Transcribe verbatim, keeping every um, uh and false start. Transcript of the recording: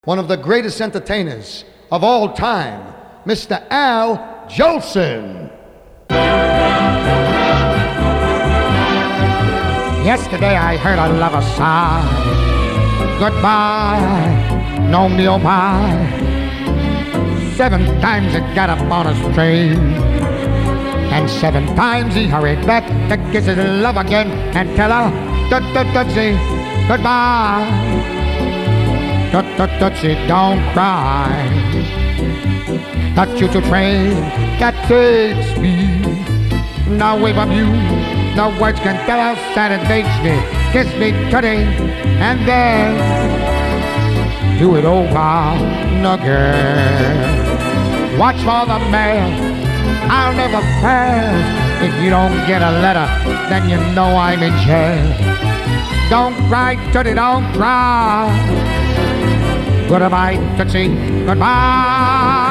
one of the greatest entertainers of all time, Mister Al Jolson. Yesterday I heard a lover sigh, goodbye, no me oh my. Seven times it got up on his train, and seven times he hurried back to kiss his love again and tell her, tut-tut-tut-see, goodbye. Tut-tut-tut-see, don't cry. That choo-choo train that takes me now away from you. No words can tell how sad it makes me. Kiss me, tutty, and then do it over again. Watch for the mail, I'll never fail. If you don't get a letter, then you know I'm in jail. Don't cry, tutty, don't cry. Goodbye, tutty, goodbye.